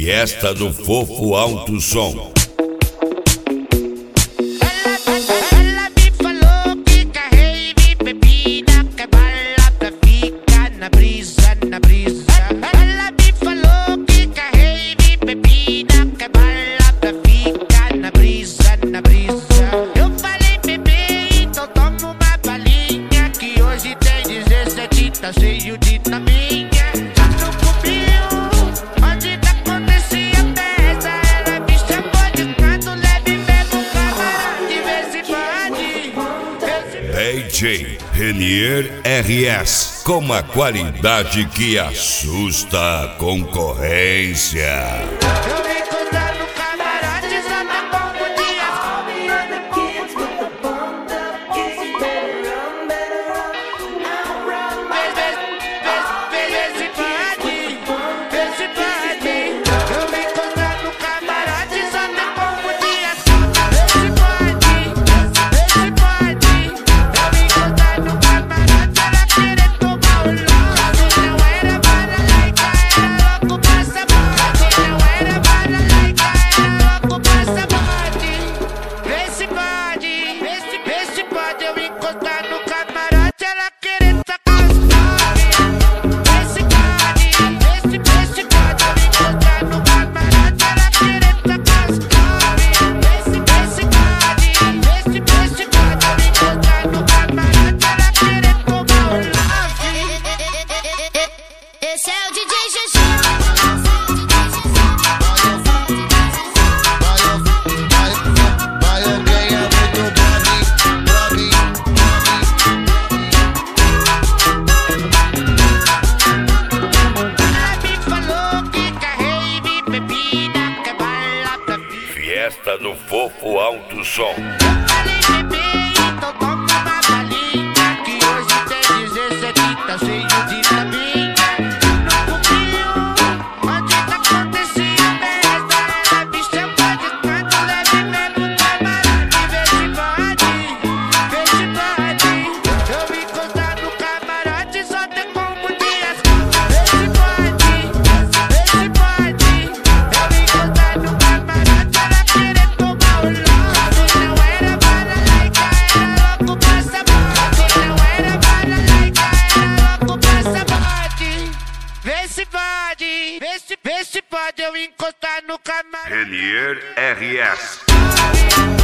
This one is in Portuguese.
Fiesta do Fofo Alto Som. Ela me falou que quer rave, bebida, quer bala pra ficar na brisa, na brisa. Ela me falou que quer rave, bebida, quer bala pra ficar na brisa, na brisa. Eu falei, bebê, então toma uma balinha, que hoje tem 17, tá cheio de taminha. DJ Renier RS, com a qualidade que assusta a concorrência. Esse é o DJ GG. Vai alguém é muito brave. Ela me falou que quer rave, bebida, quer bala pra ficar. Fiesta do Fofo Alto Som. Eu falei, bebê, então toma uma balinha, que hoje tem 17, tá cheio de taminha. Vê se pode eu encostar no camarim. Renier RS.